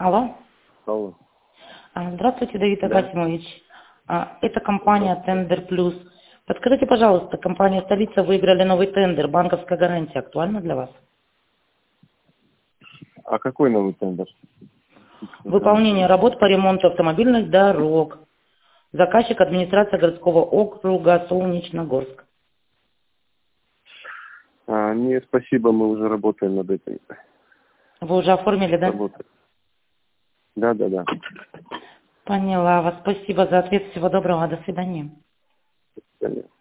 Алло. Алло. Здравствуйте, Давид Да. Акасимович. Это компания Тендер Плюс. Подскажите, пожалуйста, компания «Столица» выиграли новый тендер. Банковская гарантия актуальна для вас? А какой новый тендер? Выполнение работ по ремонту автомобильных дорог. Заказчик — администрация городского округа Солнечногорск. Нет, спасибо, мы уже работаем над этим. Вы уже оформили, да? Работаем. Да. Поняла вас. Спасибо за ответ. Всего доброго. До свидания. Понятно.